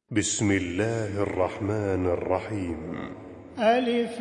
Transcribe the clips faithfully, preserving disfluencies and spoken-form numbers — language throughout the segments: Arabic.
بسم الله الرحمن الرحيم. ألف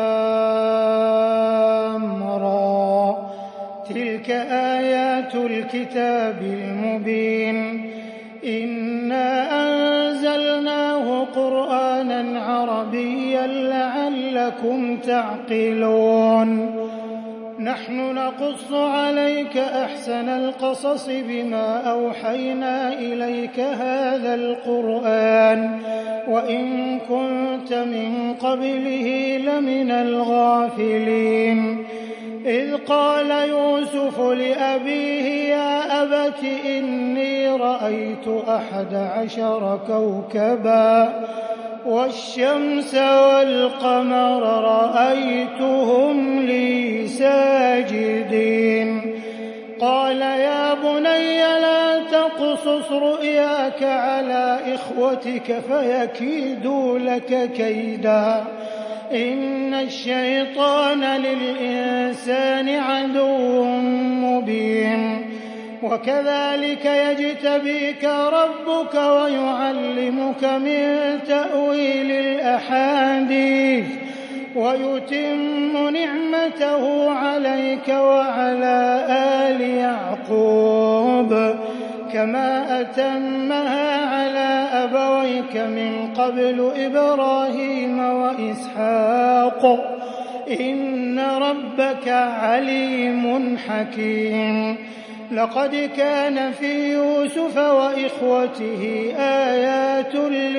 لام را، تلك آيات الكتاب المبين. إنا أنزلناه قرآنا عربيا لعلكم تعقلون. نحن نقص عليك أحسن القصص بما أوحينا إليك هذا القرآن وإن كنت من قبله لمن الغافلين. إذ قال يوسف لأبيه يا أبت إني رأيت أحد عشر كوكبا والشمس والقمر رأيتهم لي ساجدين. قال يا بني لا تقصص رؤياك على إخوتك فيكيدوا لك كيدا إن الشيطان للإنسان عدو مبين. وكذلك يجتبيك ربك ويعلمك من تأويل الأحاديث ويتم نعمته عليك وعلى آل يعقوب كما أتمها على أبويك من قبل إبراهيم وإسحاق إن ربك عليم حكيم. لقد كان في يوسف وإخوته آيات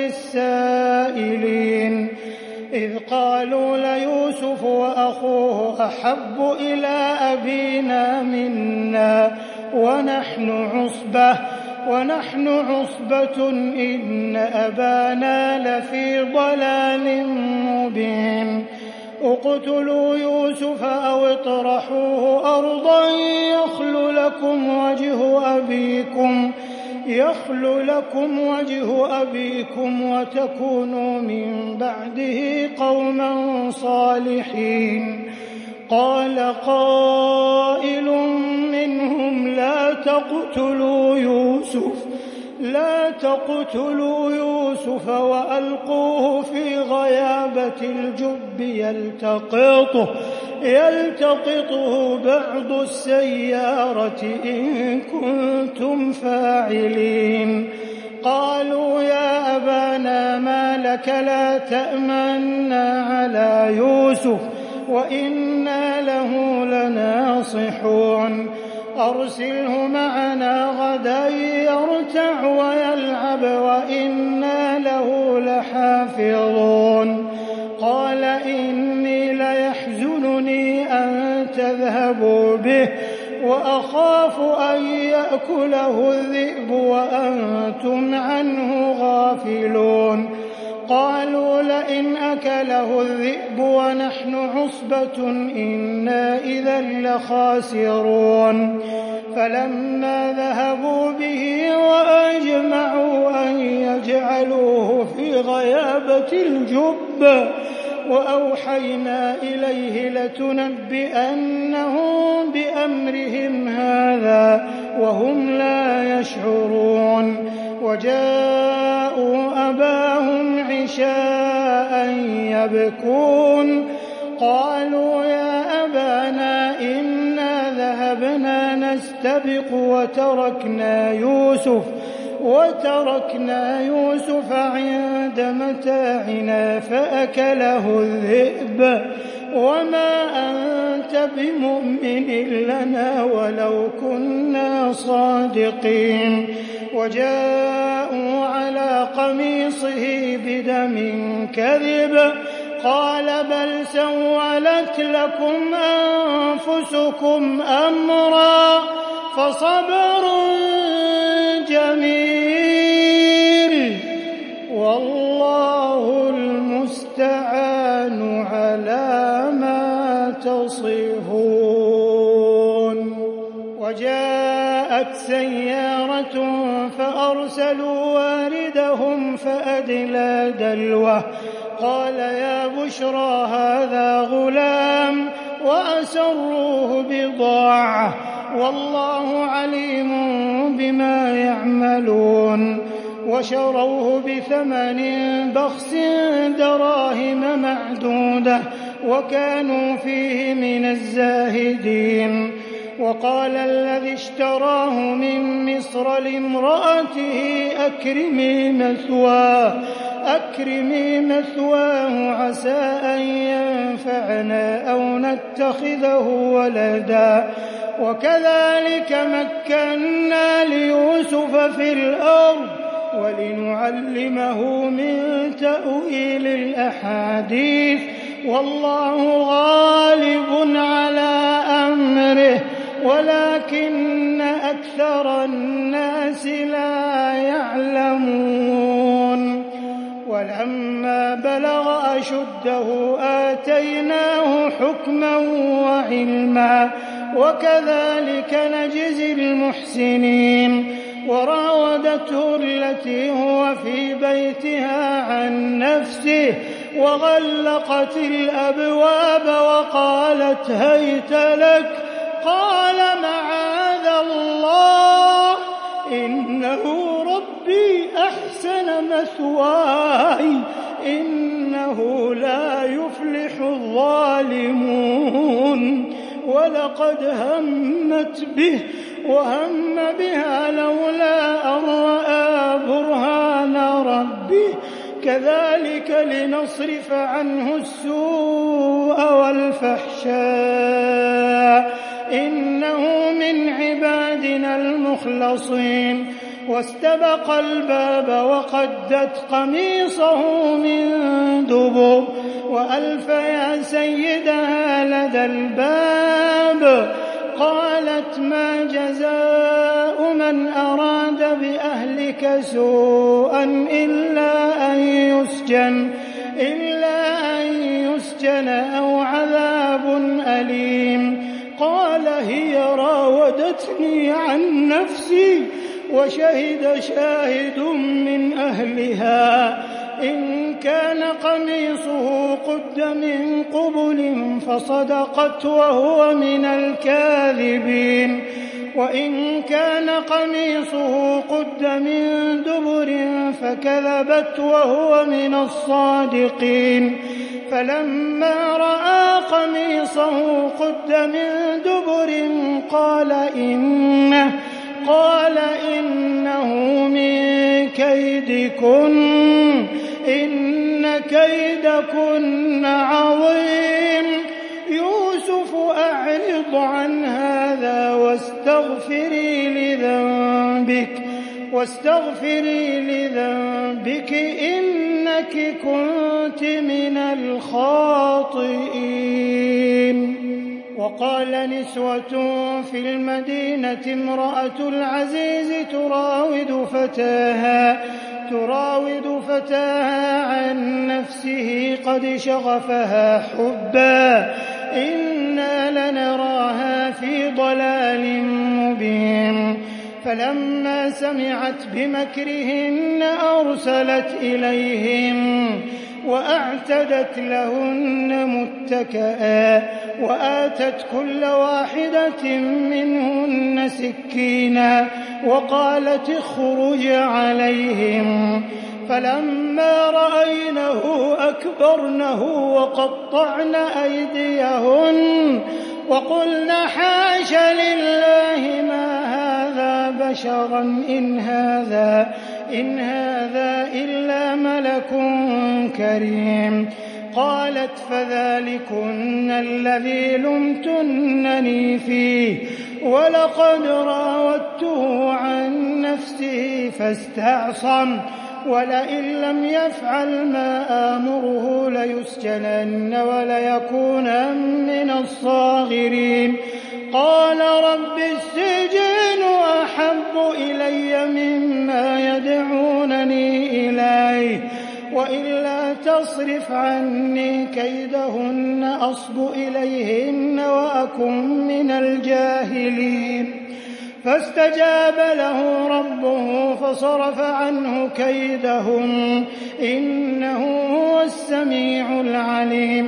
للسائلين إذ قالوا ليوسف وأخوه أحب إلى أبينا منا ونحن عصبة ونحن عصبة إن أبانا لفي ضلال مبين. اقتلوا يوسف أو اطرحوه أرضا يخل لكم وجه أبيكم يخل لكم وجه أبيكم وتكونوا من بعده قوما صالحين. قال قائل منهم لا تقتلوا يوسف لا تقتلوا يوسف وألقوه في غيابة الجب يلتقطه يلتقطه بعض السيارة إن كنتم فاعلين. قالوا يا أبانا ما لك لا تأمنا على يوسف وإنا له لناصحون. أرسله معنا غدا يرتع ويلعب وإنا له لحافظون. قال إني ليحزنني أن تذهبوا به وأخاف أن يأكله الذئب وأنتم عنه غافلون. قالوا لئن أكله الذئب ونحن عصبة إنا إذا لخاسرون. فلما ذهبوا به وأجمعوا أن يجعلوه في غيابة الجب وأوحينا إليه لتنبئنهم بأمرهم هذا وهم لا يشعرون. وجاءوا أباهم عشاء يبكون. قالوا يا أبانا إنا ذهبنا نستبق وتركنا يوسف وتركنا يوسف عند متاعنا فأكله الذئب وما أنت بمؤمن لنا ولو كنا صادقين. وجاءوا على قميصه بدم كذب قال بل سولت لكم أنفسكم أمرا فصبر جميل والله المستعان على ما تصفون. وجاءت سيارة فأرسلوا واردهم فأدلى دلوه قال يا بشرى هذا غلام وأسروه بضاعة والله عليم بما يعملون. وشروه بثمن بخس دراهم معدودة وكانوا فيه من الزاهدين. وقال الذي اشتراه من مصر لامرأته أكرمي مثواه أكرمي مثواه عسى أن ينفعنا أو نتخذه ولدا وكذلك مكنا ليوسف في الأرض ولنعلمه من تأويل الأحاديث والله غالب على أمره ولكن أكثر الناس لا يعلمون. ولما بلغ أشده آتيناه حكما وعلما وكذلك نجزي المحسنين. وراودته التي هو في بيتها عن نفسه وغلقت الأبواب وقالت هيت لك قال معاذ الله إنه ربي أحسن مثواي إنه لا يفلح الظالمون. ولقد همت به وهم بها لولا أن رأى برهان ربه كذلك لنصرف عنه السوء والفحشاء إنه من عبادنا المخلصين. واستبق الباب وقدت قميصه من دبر وألف يا سيدها لدى الباب قالت ما جزاء من أراد بأهلك سوءا إلا أن يسجن إلا أن يسجن أو عذاب أليم. قال هي راودتني عن نفسي وشهد شاهد من أهلها إن كان قميصه قد من قبل فصدقت وهو من الكاذبين وإن كان قميصه قد من دبر فكذبت وهو من الصادقين. فلما رأى قميصه قد من دبر قال إنه قال إنه من كيدكن إن كيدكن عظيم. يوسف أعرض عن هذا واستغفري لذنبك واستغفري لذنبك إنك كنت من الخاطئين. وقال نسوة في المدينة امرأة العزيز تراود فتاها تراود فتاها عن نفسه قد شغفها حبا إنا لنراها في ضلال مبين. فلما سمعت بمكرهن أرسلت إليهم وأعتدت لهن متكئا وآتت كل واحدة منهن سكينا وقالت اخرج عليهم. فلما رأينه أكبرنه وقطعن أيديهن وقلن حاش لله ما هذا بشرا إن هذا إن هذا إلا ملك كريم. قالت فذلكن الذي لمتنني فيه ولقد راودته عن نفسه فاستعصم ولئن لم يفعل ما آمره ليسجنن وليكون من الصاغرين. قال رب السجن أحب إلي مما يدعونني إليه وإلا تصرف عني كيدهن أصب إليهن وأكن من الجاهلين. فاستجاب له ربه فصرف عنه كيدهن إنه هو السميع العليم.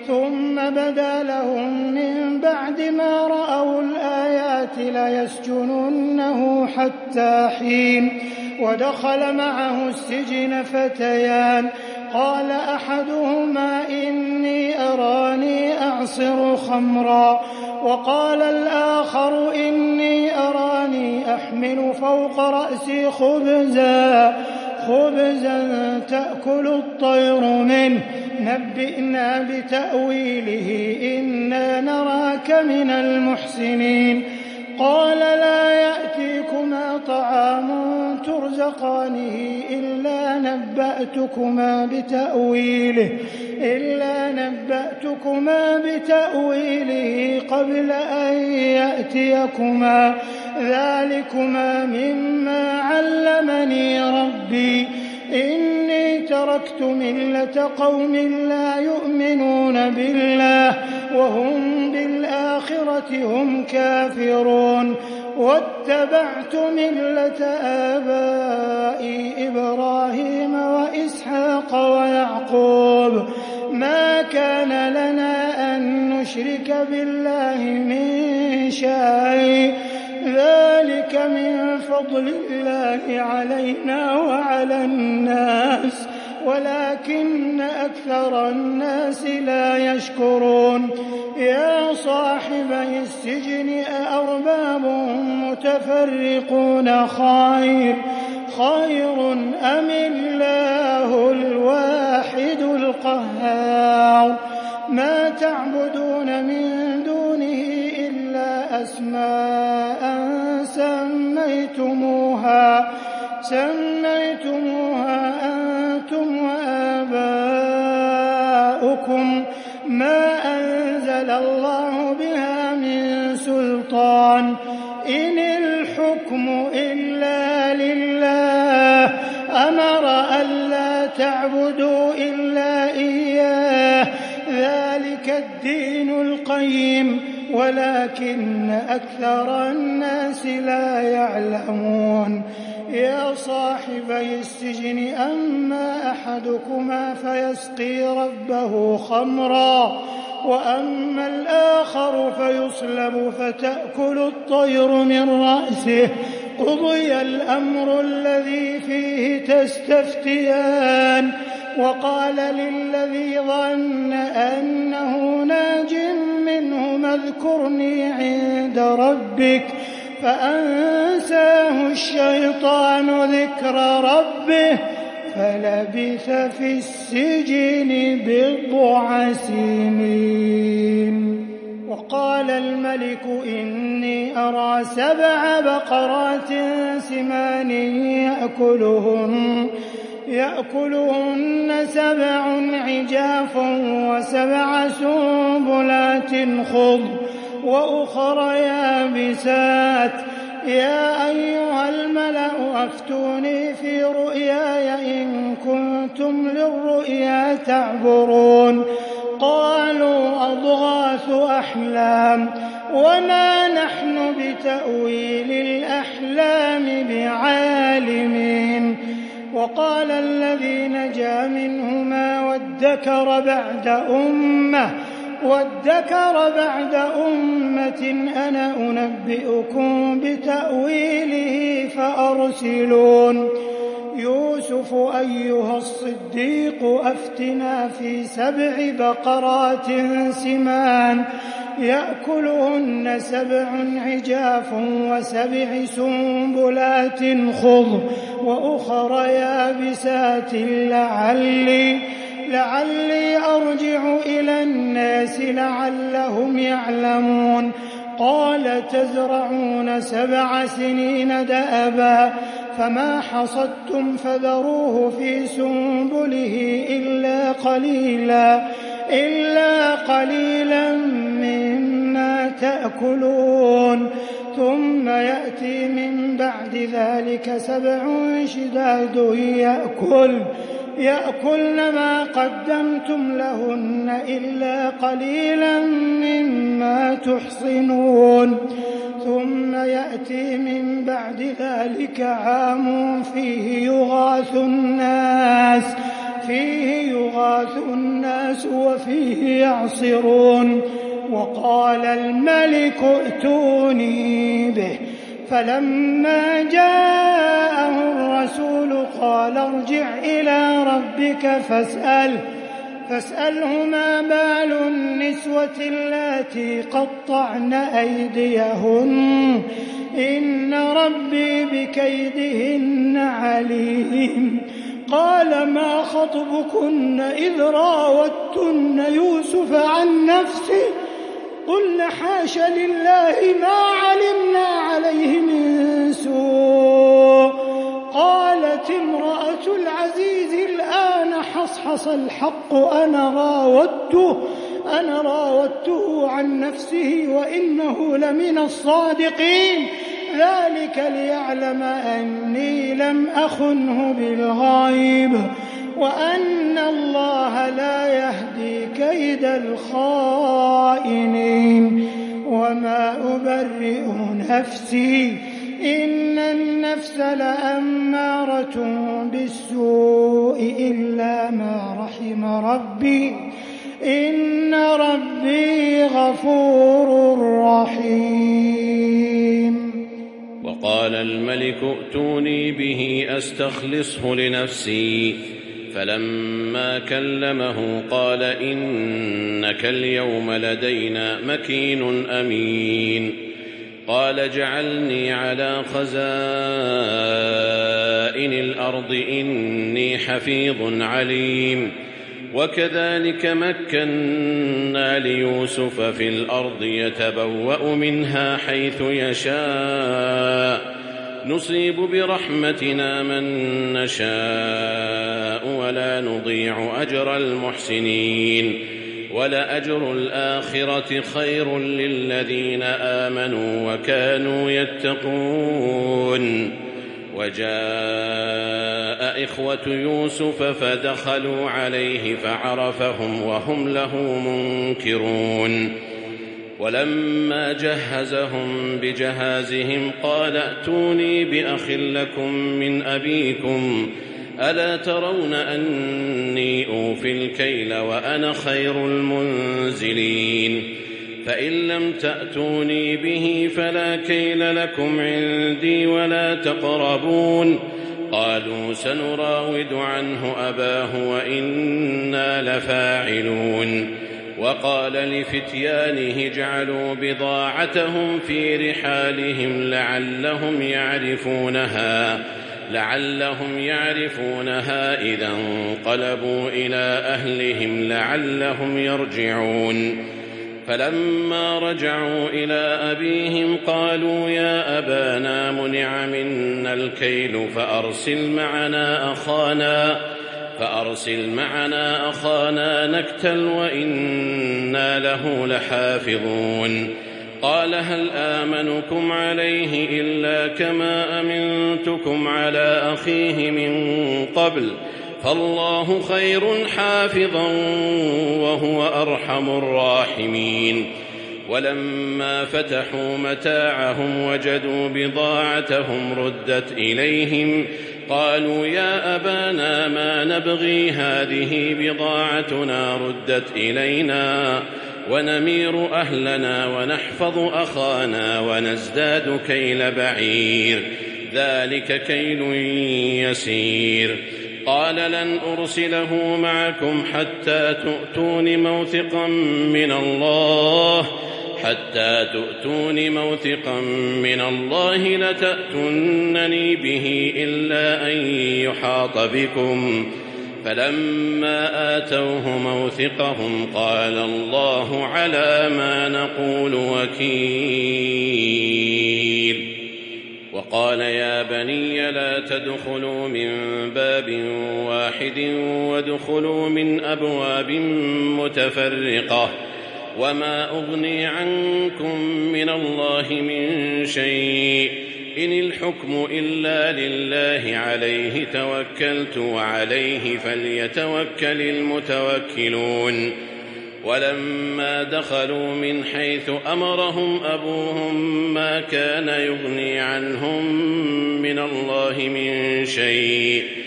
ثم بدا لهم من بعد ما رأوا الآيات ليسجننه حتى حين. ودخل معه السجن فتيان قال أحدهما إني أراني أعصر خمرا وقال الآخر إني أراني أحمل فوق رأسي خبزا خبزا تأكل الطير منه نبئنا بتأويله إنا نراك من المحسنين. قال لا يأتيكما طعام ترزقانه إلا نبأتكما بتأويله إلا نبأتكما بتأويله قبل أن يأتيكما ذلكما مما علمني ربي إني تركت ملة قوم لا يؤمنون بالله وهم بالآخرة هم كافرون واتبعت ملة آبائي إبراهيم وإسحاق ويعقوب ما كان لنا أن نشرك بالله من شيء ذلك من فضل الله علينا وعلى الناس ولكن أكثر الناس لا يشكرون. يا صاحبي السجن أأرباب متفرقون خير خير أم الله الواحد القهار ما تعبدون من دونه إلا أسماء سميتموها سميتموها أنتم وآباؤكم ما أنزل الله بها من سلطان إن الحكم إلا لله أمر ألا تعبدوا إلا إياه ذلك الدين القيم ولكن أكثر الناس لا يعلمون. يا صاحبي السجن أما أحدكما فيسقي ربه خمرا وأما الآخر فيصلب فتأكل الطير من رأسه قضي الأمر الذي فيه تستفتيان. وقال للذي ظن أنه ناج منه اذكرني عند ربك فأنساه الشيطان ذكر ربه فلبث في السجن بضع سنين. وقال الملك إني أرى سبع بقرات سمان يأكلهن يأكلهن سبع عجاف وسبع سنبلات خضر وأخر يابسات يا أيها الملأ أفتوني في رؤياي إن كنتم للرؤيا تعبرون. قالوا أضغاث أحلام وما نحن بتأويل الأحلام بعالمين. وقال الذي نجا منهما وادكر بعد أمة وادكر بعد أمة أنا أنبئكم بتأويله فأرسلون. يوسف أيها الصديق أفتنا في سبع بقرات سمان يأكلهن سبع عجاف وسبع سنبلات خضر وأخر يابسات لعلي لعلي أرجع إلى الناس لعلهم يعلمون. قال تزرعون سبع سنين دأبا فما حصدتم فذروه في سنبله إلا قليلا إلا قليلا مما تأكلون. ثم يأتي من بعد ذلك سبع شداد يأكل يأكلن ما قدمتم لهن إلا قليلا مما تحصنون. ثم يأتي من بعد ذلك عام فيه يغاث الناس فيه يغاث الناس وفيه يعصرون. وقال الملك ائتوني به، فلما جاءه الرسول قال ارجع إلى ربك فاسأله فاسأله ما بال النسوة اللاتي قطعن أيديهن إن ربي بكيدهن عليم. قال ما خطبكن إذ راوتن يوسف عن نفسه قلن حاش لله ما علمنا عليه من سوء. قالت امرأة العزيز الآن حصحص الحق أنا راودته أنا راودته عن نفسه وإنه لمن الصادقين، ذلك ليعلم أني لم أخنه بالغيب وأن الله لا يهدي كيد الخائنين. وما أبرئ نفسي إن النفس لأمارة بالسوء إلا ما رحم ربي إن ربي غفور رحيم. وقال الملك ائتوني به أستخلصه لنفسي، فلما كلمه قال إنك اليوم لدينا مكين أمين. قال اجعلني على خزائن الأرض إني حفيظ عليم. وكذلك مكنا ليوسف في الأرض يتبوأ منها حيث يشاء نصيب برحمتنا من نشاء ولا نضيع أجر المحسنين ولأجر الآخرة خير للذين آمنوا وكانوا يتقون. وجاء إخوة يوسف فدخلوا عليه فعرفهم وهم له منكرون. ولما جهزهم بجهازهم قال ائتوني بأخ لكم من أبيكم ألا ترون أني أوفي الكيل وأنا خير المنزلين. فإن لم تأتوني به فلا كيل لكم عندي ولا تقربون. قالوا سنراود عنه أباه وإنا لفاعلون. وقال لفتيانه اجعلوا بضاعتهم في رحالهم لعلهم يعرفونها لعلهم يعرفونها إذا انقلبوا إلى أهلهم لعلهم يرجعون. فلما رجعوا إلى أبيهم قالوا يا أبانا منع منا الكيل فأرسل معنا أخانا فأرسل معنا أخانا نكتل وإنا له لحافظون. قال هل آمنكم عليه إلا كما أمنتكم على أخيه من قبل فالله خير حافظا وهو أرحم الراحمين. ولما فتحوا متاعهم وجدوا بضاعتهم ردت إليهم قالوا يا أبانا ما نبغي هذه بضاعتنا ردت إلينا ونمير أهلنا ونحفظ أخانا ونزداد كيل بعير ذلك كيل يسير. قال لن أرسله معكم حتى تؤتون موثقا من الله حتى تؤتون موثقا من الله لتأتونني به إلا أن يحاط بكم. فلما آتوه موثقهم قال الله على ما نقول وكيل. وقال يا بني لا تدخلوا من باب واحد وادخلوا من أبواب متفرقة وما أغني عنكم من الله من شيء إن الحكم إلا لله عليه توكلت وعليه فليتوكل المتوكلون. ولما دخلوا من حيث أمرهم أبوهم ما كان يغني عنهم من الله من شيء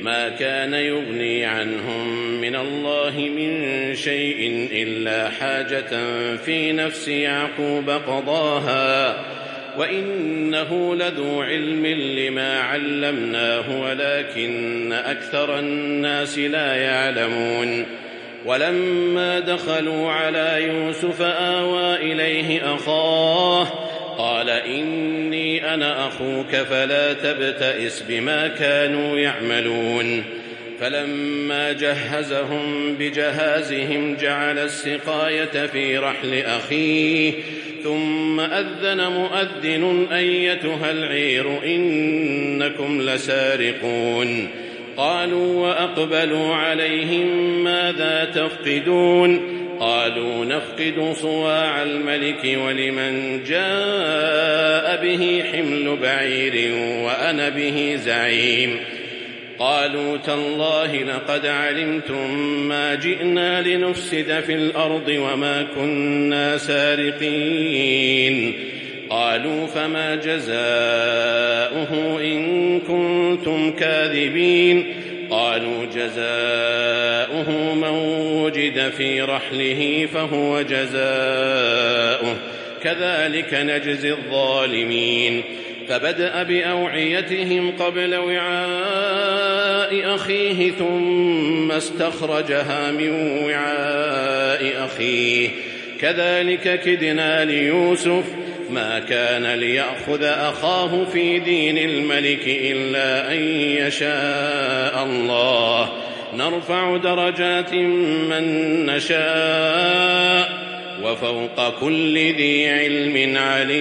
ما كان يغني عنهم من الله من شيء إلا حاجة في نفس يعقوب قضاها وإنه لذو علم لما علمناه ولكن أكثر الناس لا يعلمون ولما دخلوا على يوسف آوى إليه أخاه قال إني أنا أخوك فلا تبتئس بما كانوا يعملون فلما جهزهم بجهازهم جعل السقاية في رحل أخيه ثم أذن مؤذن أيتها العير إنكم لسارقون قالوا وأقبلوا عليهم ماذا تفقدون قالوا نفقد صواع الملك ولمن جاء به حمل بعير وأنا به زعيم قالوا تالله لقد علمتم ما جئنا لنفسد في الأرض وما كنا سارقين قالوا فما جزاؤه إن كنتم كاذبين قالوا جزاؤه من وجد في رحله فهو جزاؤه كذلك نجزي الظالمين فبدأ بأوعيتهم قبل وعاء أخيه ثم استخرجها من وعاء أخيه كذلك كدنا ليوسف ما كان ليأخذ أخاه في دين الملك إلا أن يشاء الله نرفع درجات من نشاء وفوق كل ذي علم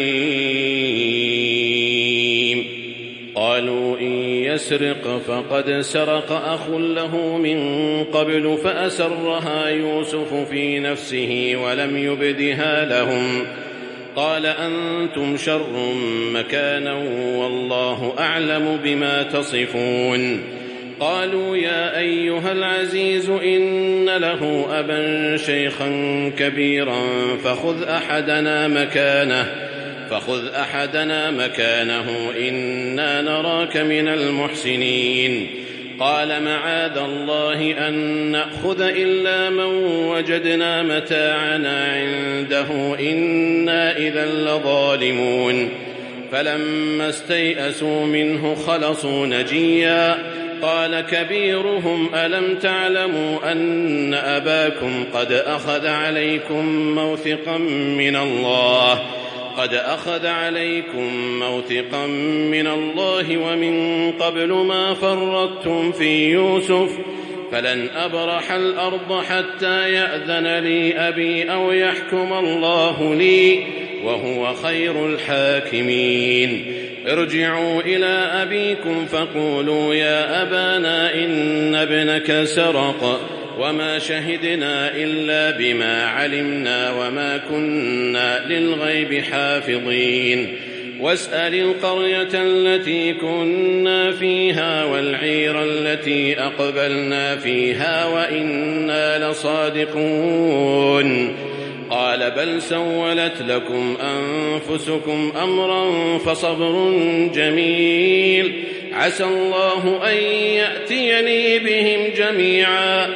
عليم قالوا إن يسرق فقد سرق أخ له من قبل فأسرها يوسف في نفسه ولم يبدها لهم قال أنتم شر مكانا والله أعلم بما تصفون قالوا يا أيها العزيز إن له أبا شيخا كبيرا فخذ أحدنا مكانه فخذ أحدنا مكانه إنا نراك من المحسنين قال معاذ الله أن نأخذ إلا من وجدنا متاعنا عنده إنا إذا لظالمون فلما استيئسوا منه خلصوا نجيا قال كبيرهم ألم تعلموا أن أباكم قد أخذ عليكم موثقا من الله قد أخذ عليكم موثقا من الله ومن قبل ما فرطتم في يوسف فلن أبرح الأرض حتى يأذن لي أبي أو يحكم الله لي وهو خير الحاكمين ارجعوا إلى أبيكم فقولوا يا أبانا إن ابنك سرق وما شهدنا إلا بما علمنا وما كنا للغيب حافظين واسأل القرية التي كنا فيها والعير التي أقبلنا فيها وإنا لصادقون قال بل سولت لكم أنفسكم أمرا فصبر جميل عسى الله أن يأتيني بهم جميعا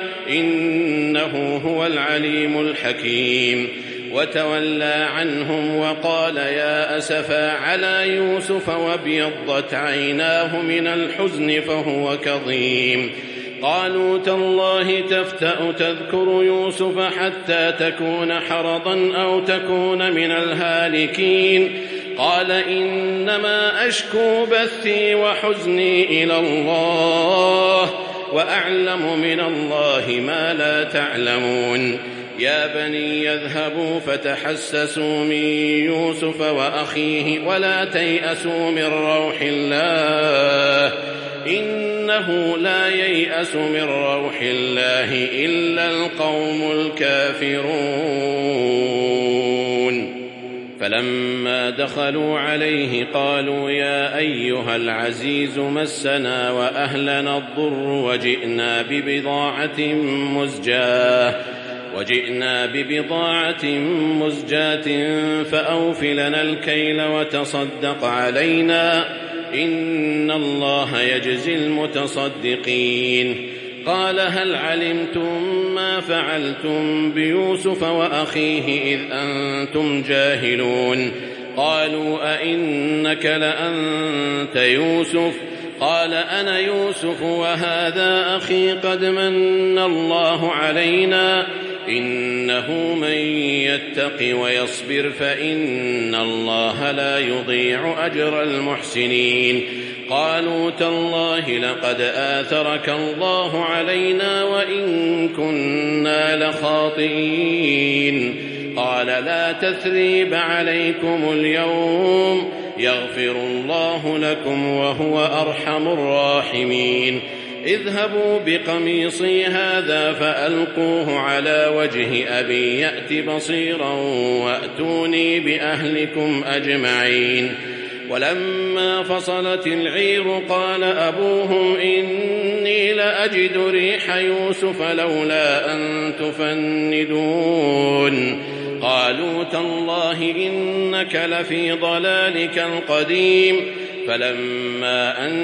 إنه هو العليم الحكيم وتولى عنهم وقال يا أسفا على يوسف وابيضت عيناه من الحزن فهو كظيم قالوا تالله تفتأ تذكر يوسف حتى تكون حرضا أو تكون من الهالكين قال إنما أشكو بثي وحزني إلى الله وأعلم من الله ما لا تعلمون يا بني يذهبوا فتحسسوا من يوسف وأخيه ولا تيأسوا من روح الله إنه لا ييأس من روح الله إلا القوم الكافرون فلما دخلوا عليه قالوا يا أيها العزيز مسنا وأهلنا الضر وجئنا ببضاعة مزجاة وجئنا ببضاعة مزجاة فأوف لنا الكيل وتصدق علينا إن الله يجزي المتصدقين. قال هل علمتم ما فعلتم بيوسف وأخيه إذ أنتم جاهلون؟ قالوا أئنك لأنت يوسف؟ قال أنا يوسف وهذا أخي قد من الله علينا إنه من يتق ويصبر فإن الله لا يضيع أجر المحسنين. قالوا تالله لقد آثرك الله علينا وإن كنا لخاطئين. قال لا تثريب عليكم اليوم يغفر الله لكم وهو أرحم الراحمين. اذهبوا بقميصي هذا فألقوه على وجه أبي يأت بصيرا وأتوني بأهلكم أجمعين. ولما فصلت العير قال أبوهم إني لأجد ريح يوسف لولا أن تفندون. قالوا تالله إنك لفي ضلالك القديم. فلما أن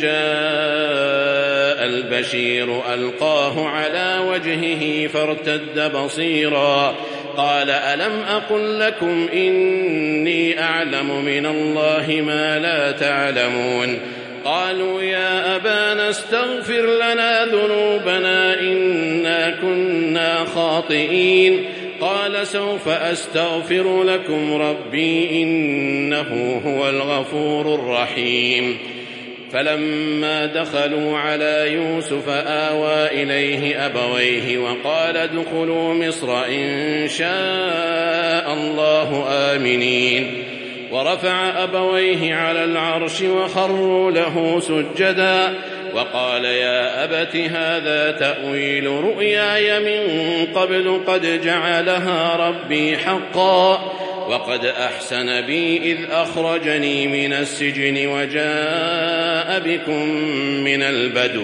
جاء البشير ألقاه على وجهه فارتد بصيرا قال ألم أقل لكم إني أعلم من الله ما لا تعلمون؟ قالوا يا أبانا استغفر لنا ذنوبنا إنا كنا خاطئين. قال سوف أستغفر لكم ربي إنه هو الغفور الرحيم. فلما دخلوا على يوسف آوى إليه أبويه وقال ادخلوا مصر إن شاء الله آمنين. ورفع أبويه على العرش وخروا له سجدا وقال يا أبت هذا تأويل رؤياي من قبل قد جعلها ربي حقا وقد أحسن بي إذ أخرجني من السجن وجاء بكم من البدو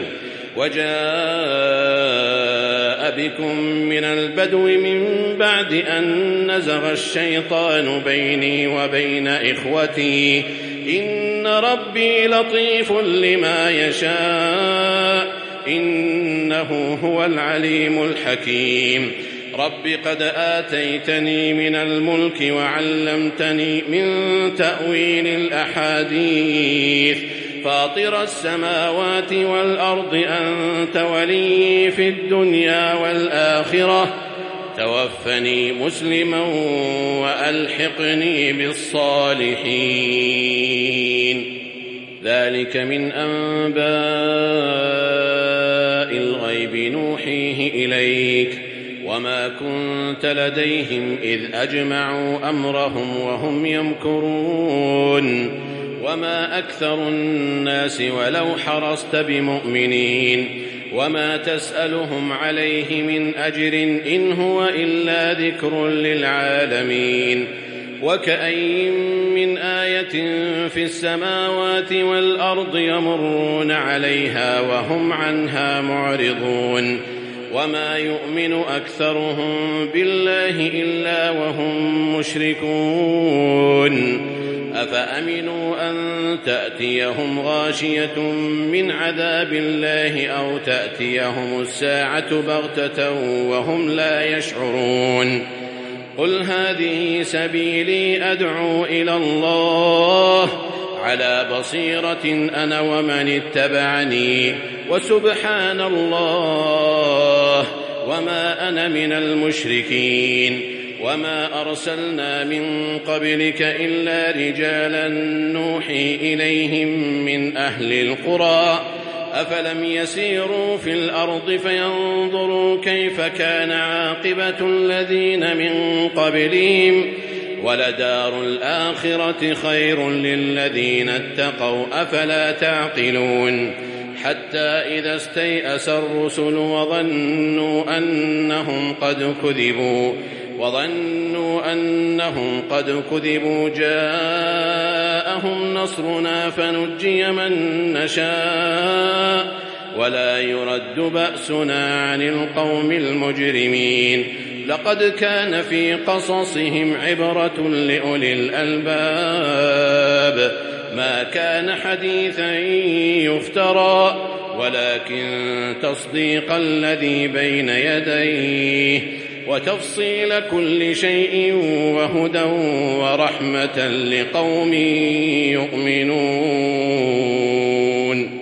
وجاء بكم من البدو من بعد أن نزغ الشيطان بيني وبين إخوتي إن ربي لطيف لما يشاء إنه هو العليم الحكيم. رب قد آتيتني من الملك وعلمتني من تأويل الأحاديث فاطر السماوات والأرض أنت ولي في الدنيا والآخرة توفني مسلما وألحقني بالصالحين. ذلك من أنباء الغيب نوحيه إليك وما كنت لديهم إذ أجمعوا أمرهم وهم يمكرون وما أكثر الناس ولو حرصت بمؤمنين وما تسألهم عليه من أجر إن هو إلا ذكر للعالمين. وكأين من آية في السماوات والأرض يمرون عليها وهم عنها معرضون وما يؤمن أكثرهم بالله إلا وهم مشركون. أفأمنوا أن تأتيهم غاشية من عذاب الله أو تأتيهم الساعة بغتة وهم لا يشعرون. قل هذه سبيلي أدعو إلى الله على بصيرة أنا ومن اتبعني وسبحان الله وما أنا من المشركين. وما أرسلنا من قبلك إلا رجالا نوحي إليهم من أهل القرى أفلم يسيروا في الأرض فينظروا كيف كان عاقبة الذين من قبلهم ولدار الآخرة خير للذين اتقوا أفلا تعقلون. حتى إذا استيأس الرسل وظنوا أنهم قد كذبوا وظنوا أنهم قد كذبوا جاءهم نصرنا فنجي من نشاء ولا يرد بأسنا عن القوم المجرمين. لقد كان في قصصهم عبرة لأولي الألباب ما كان حديثا يفترى ولكن تصديق الذي بين يديه وتفصيل كل شيء وهدى ورحمة لقوم يؤمنون.